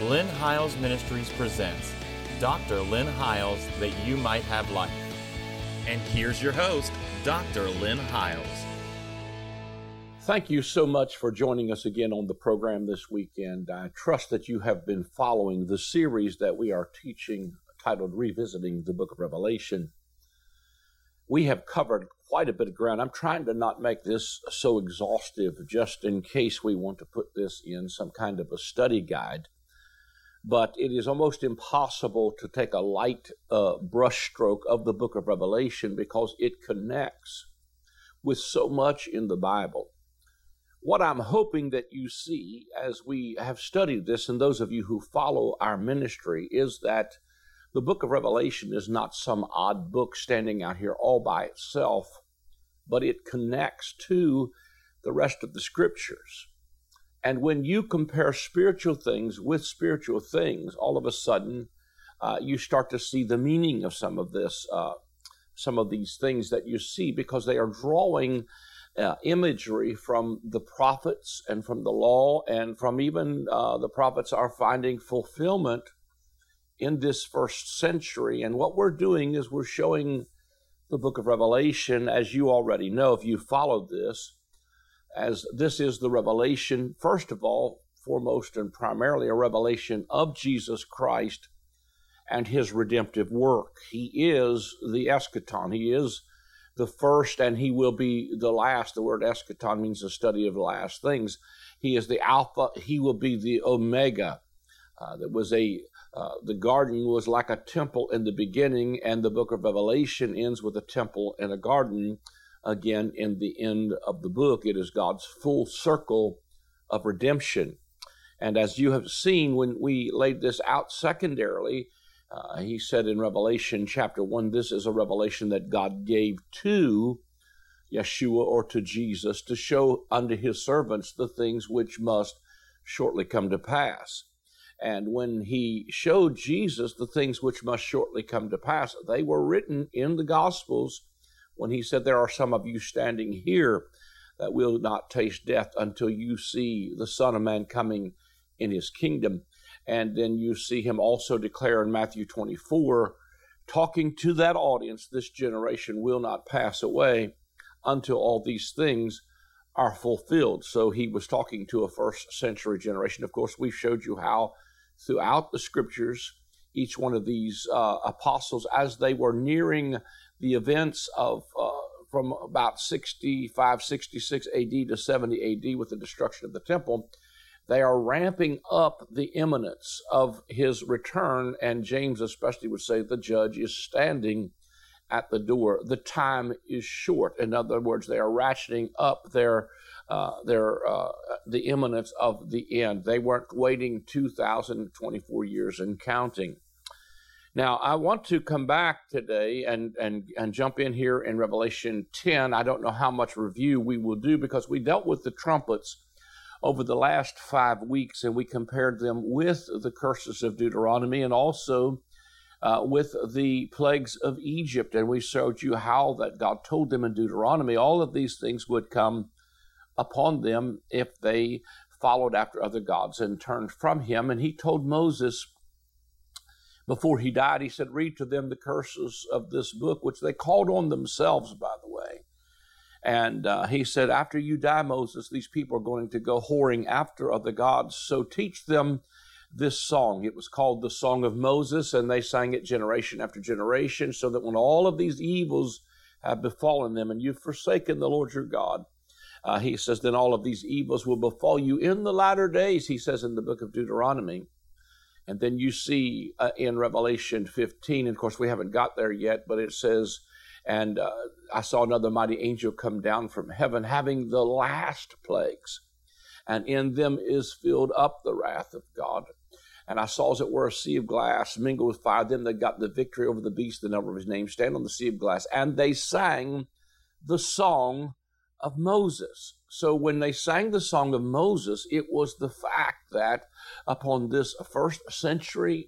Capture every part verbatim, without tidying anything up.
Lynn Hiles Ministries presents Doctor Lynn Hiles, that you might have life. And here's your host, Doctor Lynn Hiles. Thank you so much for joining us again on the program this weekend. I trust that you have been following the series that we are teaching titled Revisiting the Book of Revelation. We have covered quite a bit of ground. I'm trying to not make this so exhaustive just in case we want to put this in some kind of a study guide. But it is almost impossible to take a light uh, brushstroke of the book of Revelation because it connects with so much in the Bible. What I'm hoping that you see as we have studied this, and those of you who follow our ministry, is that the book of Revelation is not some odd book standing out here all by itself, but it connects to the rest of the scriptures. And when you compare spiritual things with spiritual things, all of a sudden, uh, you start to see the meaning of some of this, uh, some of these things that you see, because they are drawing uh, imagery from the prophets and from the law, and from even uh, the prophets are finding fulfillment in this first century. And what we're doing is we're showing the book of Revelation, as you already know, if you followed this, as this is the revelation, first of all, foremost and primarily a revelation of Jesus Christ and his redemptive work. He is the eschaton. He is the first, and he will be the last. The word eschaton means the study of the last things. He is the Alpha. He will be the Omega. Uh, there was a, uh, the garden was like a temple in the beginning, and the book of Revelation ends with a temple and a garden. Again, in the end of the book, it is God's full circle of redemption. And as you have seen, when we laid this out secondarily, uh, he said in Revelation chapter one, this is a revelation that God gave to Yeshua, or to Jesus, to show unto his servants the things which must shortly come to pass. And when he showed Jesus the things which must shortly come to pass, they were written in the Gospels, when he said, there are some of you standing here that will not taste death until you see the Son of Man coming in his kingdom. And then you see him also declare in Matthew twenty-four, talking to that audience, this generation will not pass away until all these things are fulfilled. So he was talking to a first century generation. Of course, we showed you how throughout the scriptures, each one of these uh, apostles, as they were nearing the events of uh, from about sixty-five, sixty-six A D to seventy A D with the destruction of the temple, they are ramping up the imminence of his return. And James especially would say the judge is standing at the door. The time is short. In other words, they are ratcheting up their uh, their uh, the imminence of the end. They weren't waiting two thousand twenty-four years and counting. Now, I want to come back today and, and, and jump in here in Revelation ten. I don't know how much review we will do, because we dealt with the trumpets over the last five weeks, and we compared them with the curses of Deuteronomy and also uh, with the plagues of Egypt. And we showed you how that God told them in Deuteronomy all of these things would come upon them if they followed after other gods and turned from him. And he told Moses, before he died, he said, read to them the curses of this book, which they called on themselves, by the way. And uh, he said, after you die, Moses, these people are going to go whoring after other gods. So teach them this song. It was called the Song of Moses, and they sang it generation after generation, so that when all of these evils have befallen them, and you've forsaken the Lord your God, uh, he says, then all of these evils will befall you in the latter days, he says in the book of Deuteronomy. And then you see uh, in Revelation fifteen, and of course we haven't got there yet, but it says, and uh, I saw another mighty angel come down from heaven, having the last plagues, and in them is filled up the wrath of God. And I saw, as it were, a sea of glass mingled with fire. Them that got the victory over the beast, the number of his name, stand on the sea of glass. And they sang the song of Moses. So when they sang the song of Moses, it was the fact that upon this first century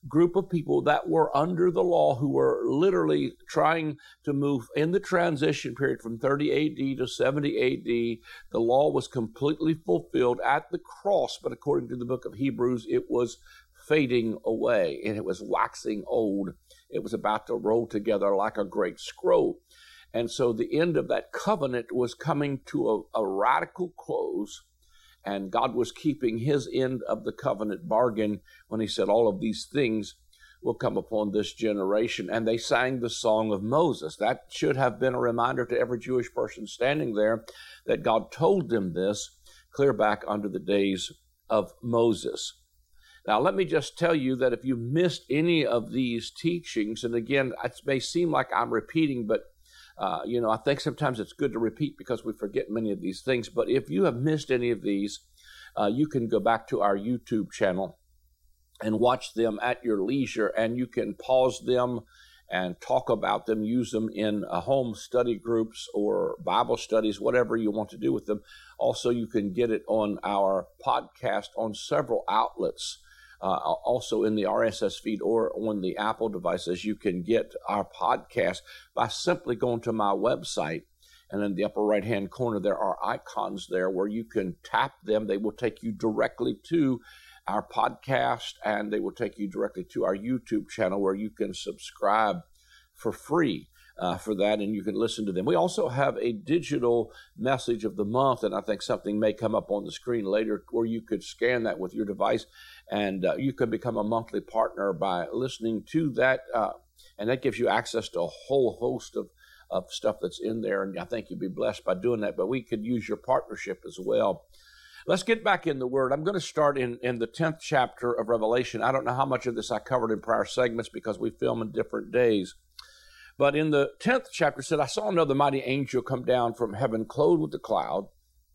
group of people that were under the law, who were literally trying to move in the transition period from thirty A D to seventy A D. The law was completely fulfilled at the cross, but according to the book of Hebrews, it was fading away and it was waxing old. It was about to roll together like a great scroll. And so the end of that covenant was coming to a, a radical close. And God was keeping his end of the covenant bargain when he said all of these things will come upon this generation. And they sang the song of Moses. That should have been a reminder to every Jewish person standing there that God told them this clear back under the days of Moses. Now, let me just tell you that if you missed any of these teachings, and again, it may seem like I'm repeating, but Uh, you know, I think sometimes it's good to repeat because we forget many of these things. But if you have missed any of these, uh, you can go back to our YouTube channel and watch them at your leisure, and you can pause them and talk about them, use them in uh, home study groups or Bible studies, whatever you want to do with them. Also, you can get it on our podcast on several outlets. Uh, also in the R S S feed or on the Apple devices, you can get our podcast by simply going to my website. And in the upper right-hand corner, there are icons there where you can tap them. They will take you directly to our podcast, and they will take you directly to our YouTube channel where you can subscribe for free uh, for that, and you can listen to them. We also have a digital message of the month, and I think something may come up on the screen later where you could scan that with your device. And uh, you can become a monthly partner by listening to that. Uh, and that gives you access to a whole host of, of stuff that's in there. And I think you'd be blessed by doing that. But we could use your partnership as well. Let's get back in the Word. I'm going to start in, in the tenth chapter of Revelation. I don't know how much of this I covered in prior segments because we film in different days. But in the tenth chapter, it said, I saw another mighty angel come down from heaven, clothed with a cloud.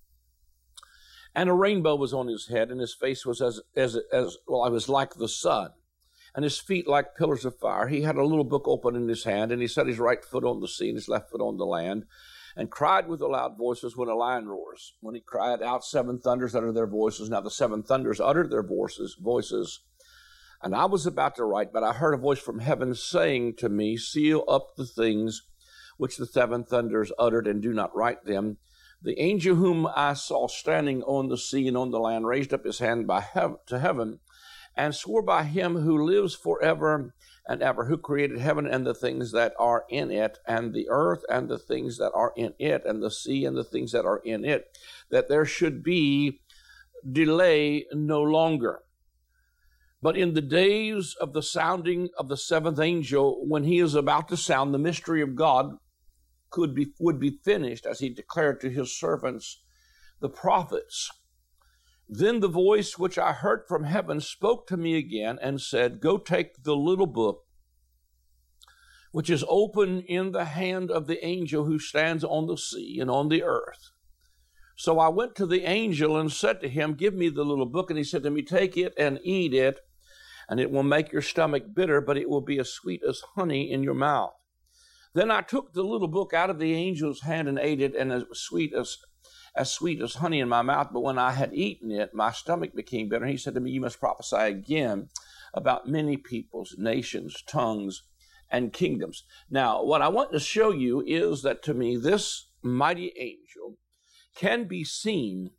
And a rainbow was on his head, and his face was as, as, as, well, I was like the sun, and his feet like pillars of fire. He had a little book open in his hand, and he set his right foot on the sea and his left foot on the land, and cried with a loud voice as when a lion roars. When he cried out, seven thunders uttered their voices. Now the seven thunders uttered their voices, voices. And I was about to write, but I heard a voice from heaven saying to me, seal up the things which the seven thunders uttered, and do not write them. The angel whom I saw standing on the sea and on the land raised up his hand by heaven, to heaven and swore by him who lives forever and ever, who created heaven and the things that are in it, and the earth and the things that are in it, and the sea and the things that are in it, that there should be delay no longer. But in the days of the sounding of the seventh angel, when he is about to sound, the mystery of God could be would be finished, as he declared to his servants, the prophets. Then the voice which I heard from heaven spoke to me again and said, go take the little book which is open in the hand of the angel who stands on the sea and on the earth. So I went to the angel and said to him, give me the little book. And he said to me, take it and eat it, and it will make your stomach bitter, but it will be as sweet as honey in your mouth. Then I took the little book out of the angel's hand and ate it, and as sweet as as sweet as honey in my mouth. But when I had eaten it, my stomach became bitter. And he said to me, you must prophesy again about many peoples, nations, tongues, and kingdoms. Now, what I want to show you is that to me, this mighty angel can be seen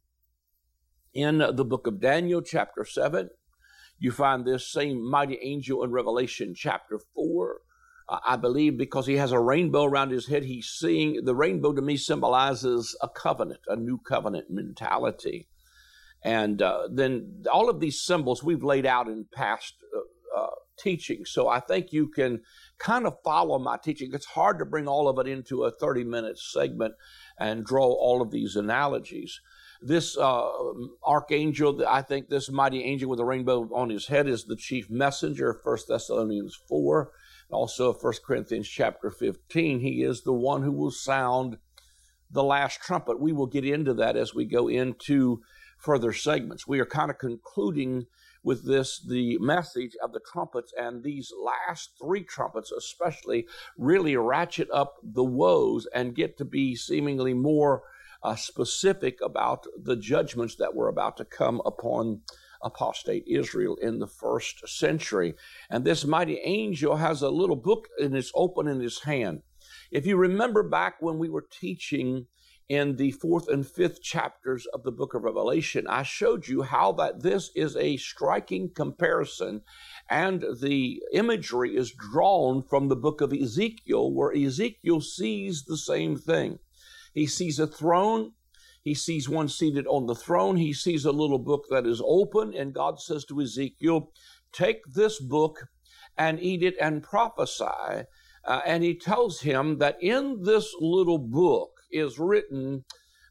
in the book of Daniel, chapter seven. You find this same mighty angel in Revelation chapter four. I believe because he has a rainbow around his head, he's seeing, the rainbow to me symbolizes a covenant, a new covenant mentality. And uh, then all of these symbols we've laid out in past uh, uh, teachings. So I think you can kind of follow my teaching. It's hard to bring all of it into a thirty minute segment and draw all of these analogies. This uh, archangel, I think this mighty angel with a rainbow on his head is the chief messenger of First Thessalonians four. Also, First Corinthians chapter fifteen, he is the one who will sound the last trumpet. We will get into that as we go into further segments. We are kind of concluding with this the message of the trumpets, and these last three trumpets especially really ratchet up the woes and get to be seemingly more uh, specific about the judgments that were about to come upon apostate Israel in the first century. And this mighty angel has a little book and it's open in his hand. If you remember back when we were teaching in the fourth and fifth chapters of the book of Revelation, I showed you how that this is a striking comparison, and the imagery is drawn from the book of Ezekiel, where Ezekiel sees the same thing. He sees a throne. He sees one seated on the throne. He sees a little book that is open, and God says to Ezekiel, take this book and eat it and prophesy. Uh, and he tells him that in this little book is written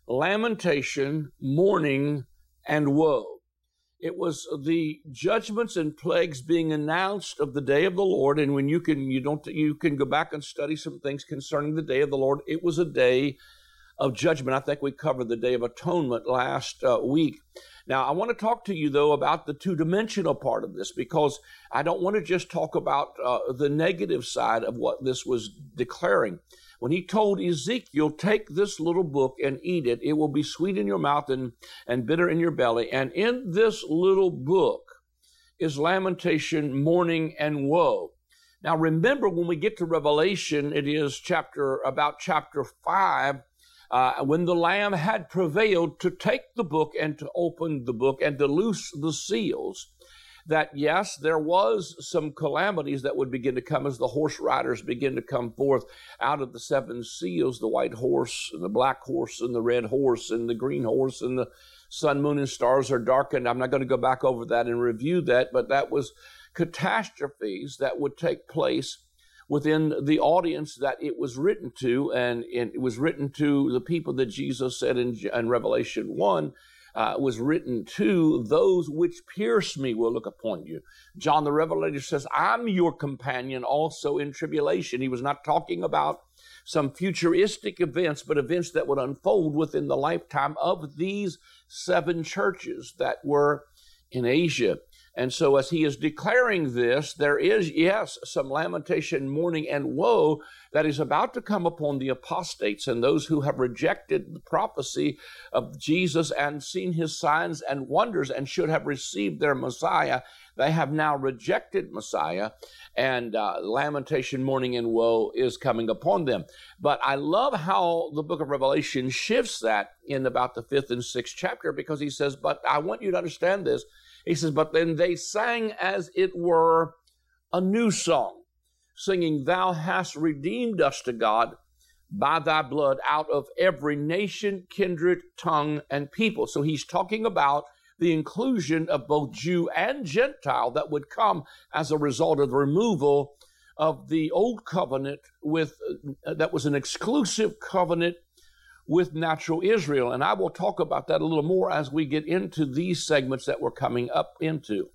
lamentation, mourning, and woe. It was the judgments and plagues being announced of the day of the Lord. And when you can, you don't, you can go back and study some things concerning the day of the Lord. It was a day of judgment. I think we covered the Day of Atonement last uh, week. Now, I want to talk to you, though, about the two-dimensional part of this, because I don't want to just talk about uh, the negative side of what this was declaring. When he told Ezekiel, take this little book and eat it, it will be sweet in your mouth and, and bitter in your belly. And in this little book is lamentation, mourning, and woe. Now, remember, when we get to Revelation, it is chapter about chapter five, Uh, when the Lamb had prevailed to take the book and to open the book and to loose the seals, that yes, there was some calamities that would begin to come as the horse riders begin to come forth out of the seven seals, the white horse and the black horse and the red horse and the green horse, and the sun, moon, and stars are darkened. I'm not going to go back over that and review that, but that was catastrophes that would take place within the audience that it was written to, and, and it was written to the people that Jesus said in, in Revelation one, uh, was written to those which pierce me will look upon you. John the Revelator says, I'm your companion also in tribulation. He was not talking about some futuristic events, but events that would unfold within the lifetime of these seven churches that were in Asia. And so as he is declaring this, there is, yes, some lamentation, mourning, and woe that is about to come upon the apostates and those who have rejected the prophecy of Jesus and seen his signs and wonders and should have received their Messiah. They have now rejected Messiah, and uh, lamentation, mourning, and woe is coming upon them. But I love how the book of Revelation shifts that in about the fifth and sixth chapter, because he says, but I want you to understand this. He says, but then they sang as it were a new song, singing, thou hast redeemed us to God by thy blood out of every nation, kindred, tongue, and people. So he's talking about the inclusion of both Jew and Gentile that would come as a result of the removal of the old covenant with uh, that was an exclusive covenant with natural Israel. And I will talk about that a little more as we get into these segments that we're coming up into.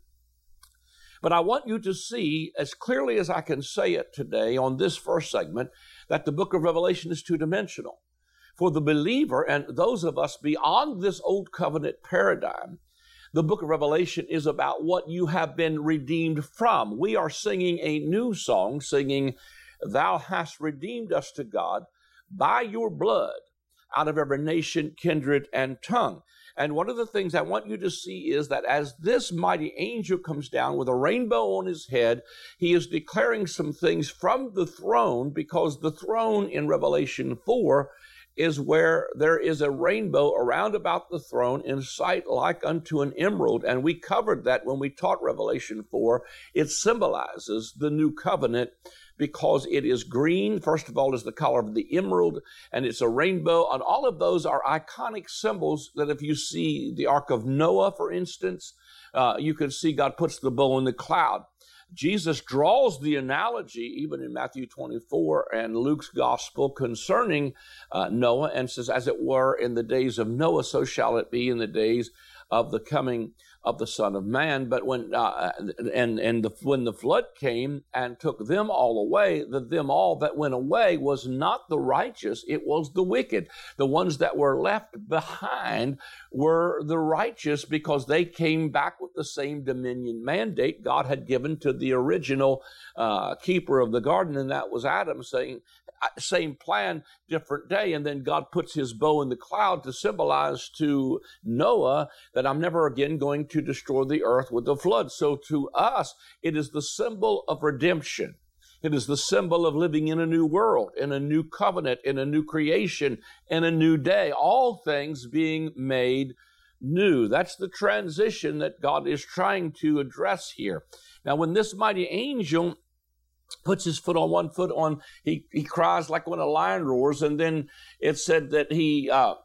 But I want you to see, as clearly as I can say it today on this first segment, that the book of Revelation is two-dimensional. For the believer and those of us beyond this old covenant paradigm, the book of Revelation is about what you have been redeemed from. We are singing a new song, singing, thou hast redeemed us to God by your blood out of every nation, kindred, and tongue. And one of the things I want you to see is that as this mighty angel comes down with a rainbow on his head, he is declaring some things from the throne, because the throne in Revelation four is where there is a rainbow around about the throne in sight like unto an emerald. And we covered that when we taught Revelation four. It symbolizes the new covenant because it is green. First of all, is the color of the emerald, and it's a rainbow. And all of those are iconic symbols that if you see the Ark of Noah, for instance, uh, you can see God puts the bow in the cloud. Jesus draws the analogy, even in Matthew twenty-four and Luke's gospel, concerning uh, Noah, and says, as it were in the days of Noah, so shall it be in the days of the coming of the Son of Man. But when uh, and and the, when the flood came and took them all away, the them all that went away was not the righteous, it was the wicked. The ones that were left behind were the righteous, because they came back with the same dominion mandate God had given to the original uh, keeper of the garden, and that was Adam, saying, same plan, different day. And then God puts his bow in the cloud to symbolize to Noah that that I'm never again going to destroy the earth with the flood. So to us, it is the symbol of redemption. It is the symbol of living in a new world, in a new covenant, in a new creation, in a new day, all things being made new. That's the transition that God is trying to address here. Now, when this mighty angel puts his foot on one foot on, he, he cries like when a lion roars, and then it said that he uh,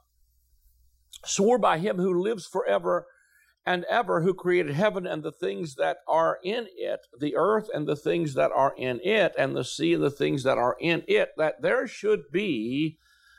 swore by him who lives forever and ever, who created heaven and the things that are in it, the earth and the things that are in it, and the sea and the things that are in it, that there should be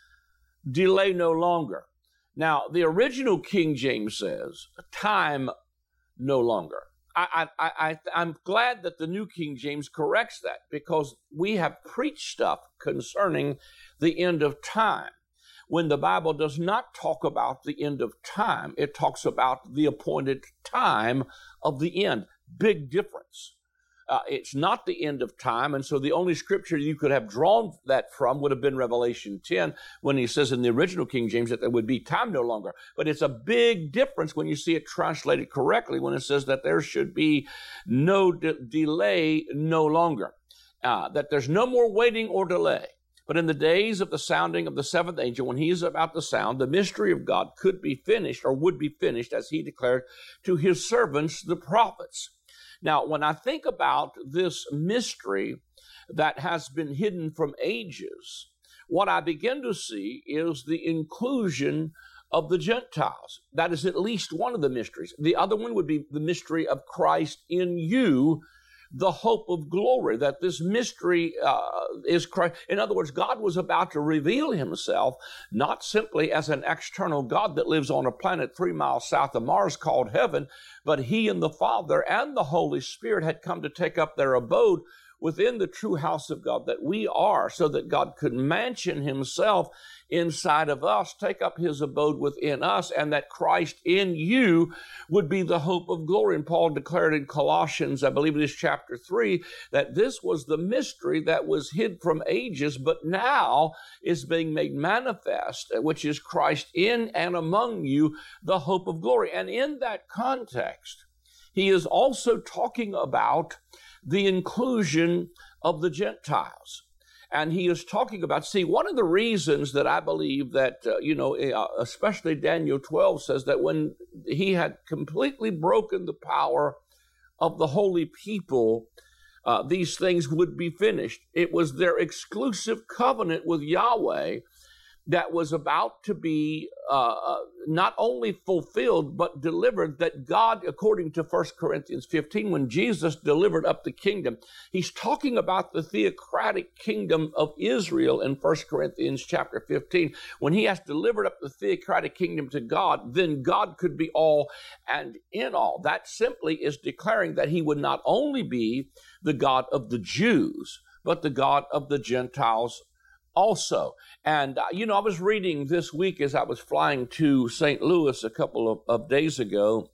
delay no longer. Now, the original King James says, time no longer. I, I, I, I'm glad that the New King James corrects that, because we have preached stuff concerning the end of time. When the Bible does not talk about the end of time, it talks about the appointed time of the end. Big difference. Uh, it's not the end of time, and so the only scripture you could have drawn that from would have been Revelation ten, when he says in the original King James that there would be time no longer. But it's a big difference when you see it translated correctly, when it says that there should be no de- delay no longer, uh, that there's no more waiting or delay. But in the days of the sounding of the seventh angel, when he is about to sound, the mystery of God could be finished, or would be finished, as he declared to his servants, the prophets. Now, when I think about this mystery that has been hidden from ages, what I begin to see is the inclusion of the Gentiles. That is at least one of the mysteries. The other one would be the mystery of Christ in you, the hope of glory, that this mystery uh, is Christ. In other words, God was about to reveal himself not simply as an external God that lives on a planet three miles south of Mars called heaven, but he and the Father and the Holy Spirit had come to take up their abode within the true house of God that we are, so that God could mansion himself inside of us, take up his abode within us, and that Christ in you would be the hope of glory. And Paul declared in Colossians, I believe it is chapter three, that this was the mystery that was hid from ages, but now is being made manifest, which is Christ in and among you, the hope of glory. And in that context, he is also talking about the inclusion of the Gentiles. And he is talking about, see, one of the reasons that I believe that, uh, you know, uh, especially Daniel twelve says that when he had completely broken the power of the holy people, uh, these things would be finished. It was their exclusive covenant with Yahweh that was about to be uh, not only fulfilled, but delivered, that God, according to First Corinthians fifteen, when Jesus delivered up the kingdom, he's talking about the theocratic kingdom of Israel in First Corinthians chapter fifteen. When he has delivered up the theocratic kingdom to God, then God could be all and in all. That simply is declaring that he would not only be the God of the Jews, but the God of the Gentiles also. And, uh, you know, I was reading this week as I was flying to Saint Louis a couple of, of days ago,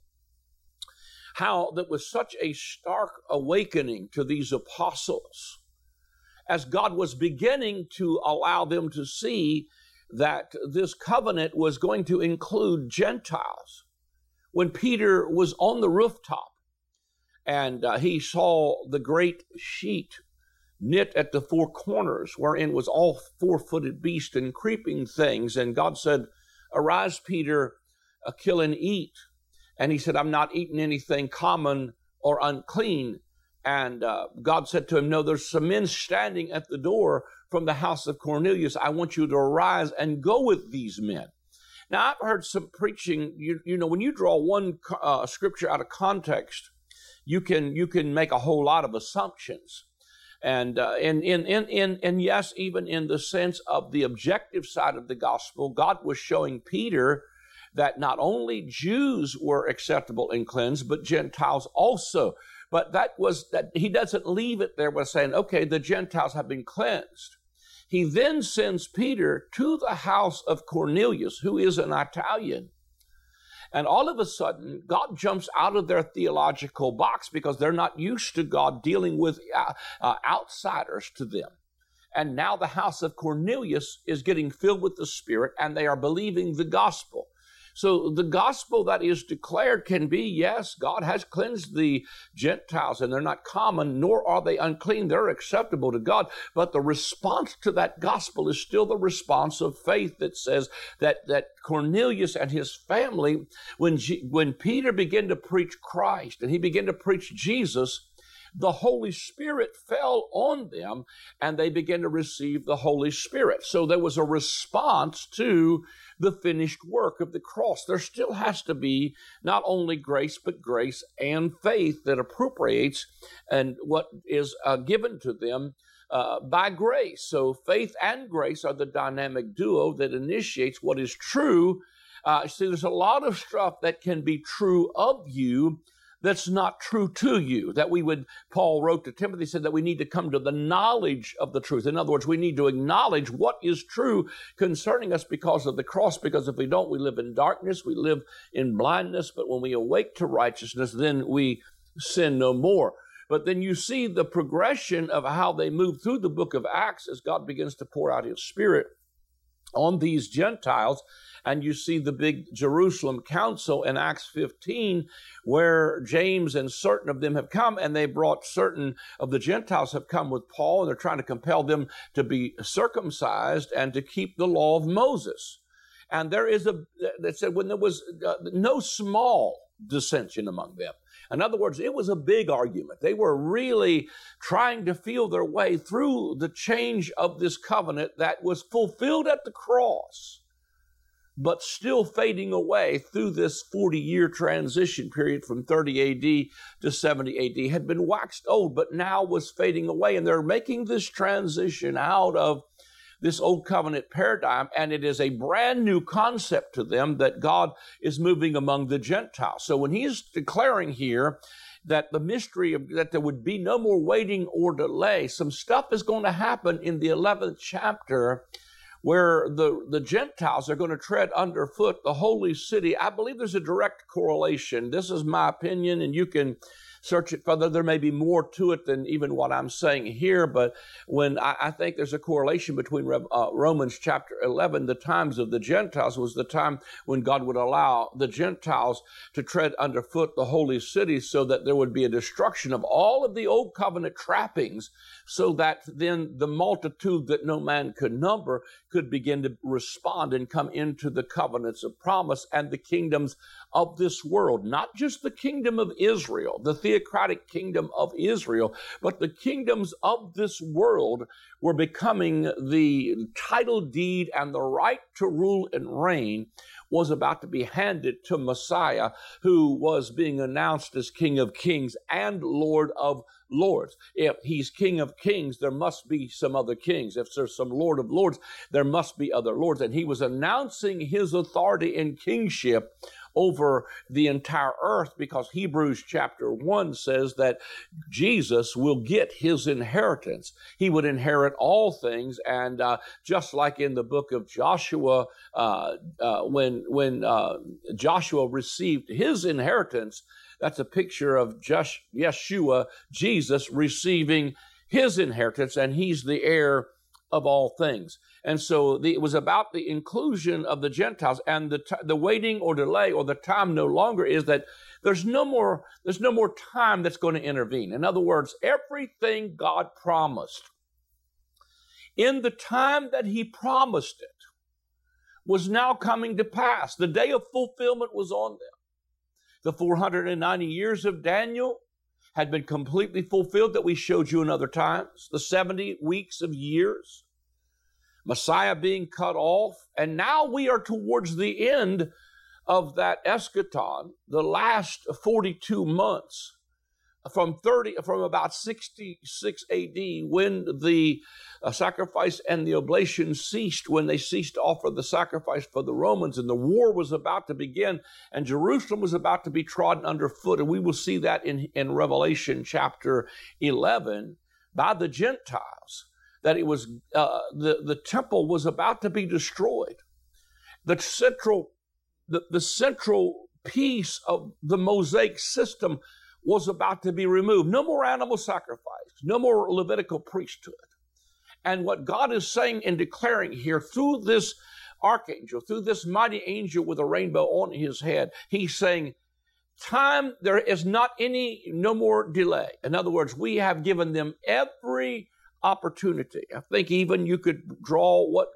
how there was such a stark awakening to these apostles as God was beginning to allow them to see that this covenant was going to include Gentiles. When Peter was on the rooftop and uh, he saw the great sheet knit at the four corners, wherein was all four-footed beasts and creeping things. And God said, "Arise, Peter, uh, kill and eat." And he said, "I'm not eating anything common or unclean." And uh, God said to him, "No, there's some men standing at the door from the house of Cornelius. I want you to arise and go with these men." Now, I've heard some preaching, you, you know, when you draw one uh, scripture out of context, you can you can make a whole lot of assumptions. And, uh, and, and, and, and, and yes, even in the sense of the objective side of the gospel, God was showing Peter that not only Jews were acceptable and cleansed, but Gentiles also. But that was that he doesn't leave it there by saying, okay, the Gentiles have been cleansed. He then sends Peter to the house of Cornelius, who is an Italian. And all of a sudden, God jumps out of their theological box because they're not used to God dealing with uh, uh, outsiders to them. And now the house of Cornelius is getting filled with the Spirit, and they are believing the gospel. So the gospel that is declared can be, yes, God has cleansed the Gentiles and they're not common, nor are they unclean. They're acceptable to God. But the response to that gospel is still the response of faith that says that, that Cornelius and his family, when, G, when Peter began to preach Christ and he began to preach Jesus, the Holy Spirit fell on them and they began to receive the Holy Spirit. So there was a response to the finished work of the cross. There still has to be not only grace, but grace and faith that appropriates and what is uh, given to them uh, by grace. So faith and grace are the dynamic duo that initiates what is true. Uh, see, there's a lot of stuff that can be true of you that's not true to you, that we would, Paul wrote to Timothy, said that we need to come to the knowledge of the truth. In other words, we need to acknowledge what is true concerning us because of the cross, because if we don't, we live in darkness, we live in blindness, but when we awake to righteousness, then we sin no more. But then you see the progression of how they move through the book of Acts as God begins to pour out his Spirit on these Gentiles. And you see the big Jerusalem council in Acts fifteen, where James and certain of them have come, and they brought certain of the Gentiles have come with Paul, and they're trying to compel them to be circumcised and to keep the law of Moses. And there is a, they said, when there was uh, no small dissension among them. In other words, it was a big argument. They were really trying to feel their way through the change of this covenant that was fulfilled at the cross, but still fading away through this forty-year transition period from thirty A D to seventy A D, had been waxed old, but now was fading away. And they're making this transition out of this old covenant paradigm, and it is a brand new concept to them that God is moving among the Gentiles. So when he's declaring here that the mystery of that there would be no more waiting or delay, some stuff is going to happen in the eleventh chapter where the, the Gentiles are going to tread underfoot the holy city. I believe there's a direct correlation. This is my opinion, and you can search it further. There may be more to it than even what I'm saying here, but when I, I think there's a correlation between uh, Romans chapter eleven, the times of the Gentiles was the time when God would allow the Gentiles to tread underfoot the holy city so that there would be a destruction of all of the old covenant trappings, so that then the multitude that no man could number could begin to respond and come into the covenants of promise and the kingdoms of this world, not just the kingdom of Israel, the theocratic kingdom of Israel, but the kingdoms of this world were becoming the title deed, and the right to rule and reign was about to be handed to Messiah, who was being announced as King of Kings and Lord of Lords. If he's King of Kings, there must be some other kings. If there's some Lord of Lords, there must be other lords. And he was announcing his authority and kingship over the entire earth, because Hebrews chapter one says that Jesus will get his inheritance. He would inherit all things. And uh, just like in the book of Joshua, uh, uh, when, when uh, Joshua received his inheritance, that's a picture of Josh, Yeshua, Jesus, receiving his inheritance, and he's the heir of all things. And so the, it was about the inclusion of the Gentiles, and the t- the waiting or delay or the time no longer is that there's no more there's no more time that's going to intervene. In other words, everything God promised in the time that he promised it was now coming to pass. The day of fulfillment was on them. The four hundred ninety years of Daniel had been completely fulfilled, that we showed you in other times. The seventy weeks of years, Messiah being cut off, and now we are towards the end of that eschaton, the last forty-two months, from thirty, from about sixty-six A D, when the uh, sacrifice and the oblation ceased, when they ceased to offer the sacrifice for the Romans, and the war was about to begin, and Jerusalem was about to be trodden underfoot. And we will see that in, in Revelation chapter eleven by the Gentiles, that it was uh, the, the temple was about to be destroyed. The central, the, the central piece of the Mosaic system was about to be removed. No more animal sacrifice, no more Levitical priesthood. And what God is saying and declaring here through this archangel, through this mighty angel with a rainbow on his head, he's saying, time, there is not any, no more delay. In other words, we have given them every opportunity. I think even you could draw what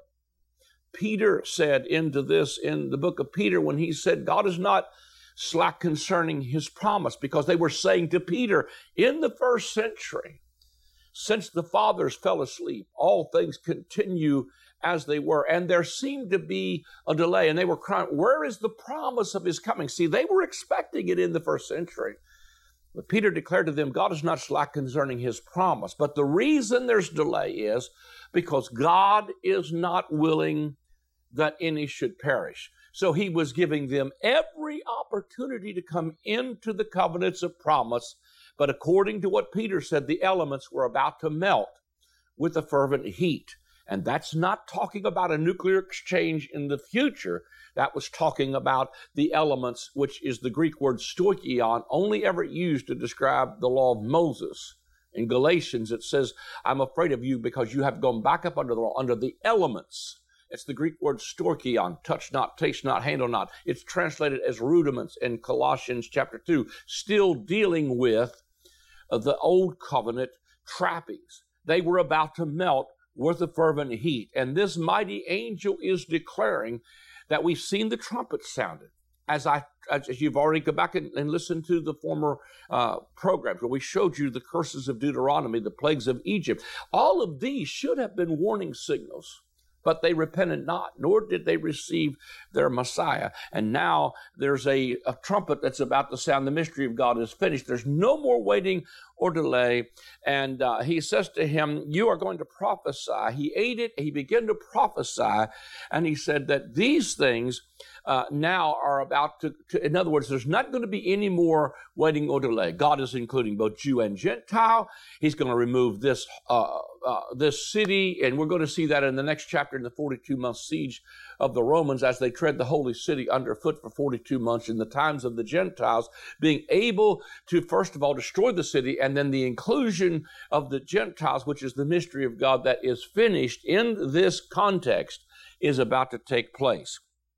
Peter said into this in the book of Peter when he said, God is not slack concerning his promise, because they were saying to Peter in the first century, since the fathers fell asleep, all things continue as they were. And there seemed to be a delay, and they were crying, where is the promise of his coming? See, they were expecting it in the first century. But Peter declared to them, God is not slack concerning his promise. But the reason there's delay is because God is not willing that any should perish. So he was giving them every opportunity to come into the covenants of promise. But according to what Peter said, the elements were about to melt with a fervent heat. And that's not talking about a nuclear exchange in the future. That was talking about the elements, which is the Greek word stoichion, only ever used to describe the law of Moses. In Galatians, it says, I'm afraid of you because you have gone back up under the law, under the elements. It's the Greek word stoichion, touch not, taste not, handle not. It's translated as rudiments in Colossians chapter two, still dealing with the old covenant trappings. They were about to melt with a fervent heat. And this mighty angel is declaring that we've seen the trumpet sounded. As I, as you've already go back and, and listened to the former uh, programs where we showed you the curses of Deuteronomy, the plagues of Egypt. All of these should have been warning signals. But they repented not, nor did they receive their Messiah. And now there's a, a trumpet that's about to sound. The mystery of God is finished. There's no more waiting or delay. And uh, he says to him, you are going to prophesy. He ate it. He began to prophesy. And he said that these things uh, now are about to, to, in other words, there's not going to be any more waiting or delay. God is including both Jew and Gentile. He's going to remove this uh, uh, this city, and we're going to see that in the next chapter in the forty-two month siege of the Romans as they tread the holy city underfoot for forty-two months in the times of the Gentiles, being able to, first of all, destroy the city, and then the inclusion of the Gentiles, which is the mystery of God that is finished in this context, is about to take place.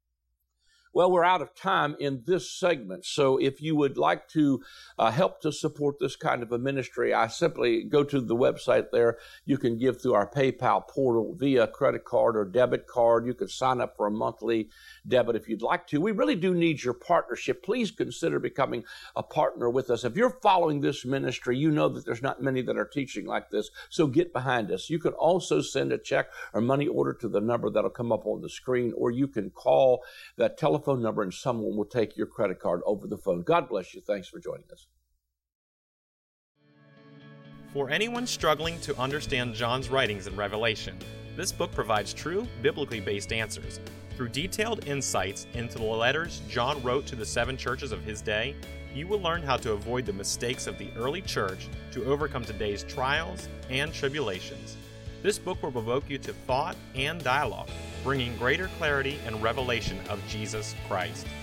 Well, we're out of time in this segment, so if you would like to uh, help to support this kind of a ministry, I simply go to the website there. You can give through our PayPal portal via credit card or debit card. You can sign up for a monthly debit if you'd like to. We really do need your partnership. Please consider becoming a partner with us. If you're following this ministry, you know that there's not many that are teaching like this, so get behind us. You can also send a check or money order to the number that'll come up on the screen, or you can call that telephone phone number and someone will take your credit card over the phone. God bless you. Thanks for joining us. For anyone struggling to understand John's writings in Revelation, this book provides true, biblically based answers. Through detailed insights into the letters John wrote to the seven churches of his day, you will learn how to avoid the mistakes of the early church to overcome today's trials and tribulations. This book will provoke you to thought and dialogue, bringing greater clarity and revelation of Jesus Christ.